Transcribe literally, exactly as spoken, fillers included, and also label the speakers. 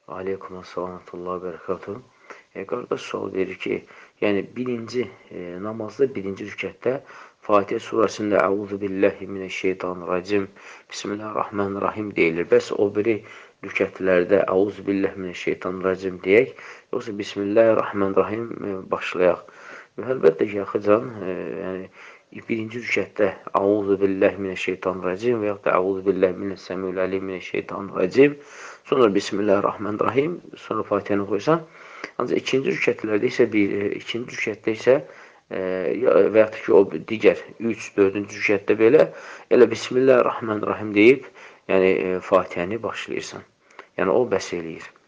Speaker 1: Aleykum əssalam və rahmetullah və bərəkatuhu. E, qardaş sual verir ki, yəni birinci e, namazda, birinci rükətdə Fatihə surəsində Əuzu billahi minəşşeytanirracim, Bismillahirrahmanirrahim deyilir. Bəs o biri rükətlərdə Əuzu billahi minəşşeytanirracim deyək, yoxsa Bismillahirrahmanirrahim e, başlayaq. Və əlbəttə ki, yaxıcan, e, yəni birinci rükətdə Əuzu billahi minəşşeytanirracim və yaxud da Əuzu billahi minəs-səmiul-əlim minəşşeytanirracim, sonra Bismillahirrahmanirrahim, sonra Fatihəni qoysan. Ancaq ikinci rükətlərdə isə, bir, ikinci rükətdə isə e, və yaxud ki, o digər üç, dördüncü rükətdə belə elə Bismillahirrahmanirrahim deyib, yəni e, Fatihəni başlayırsan. Yəni o bəs eləyir.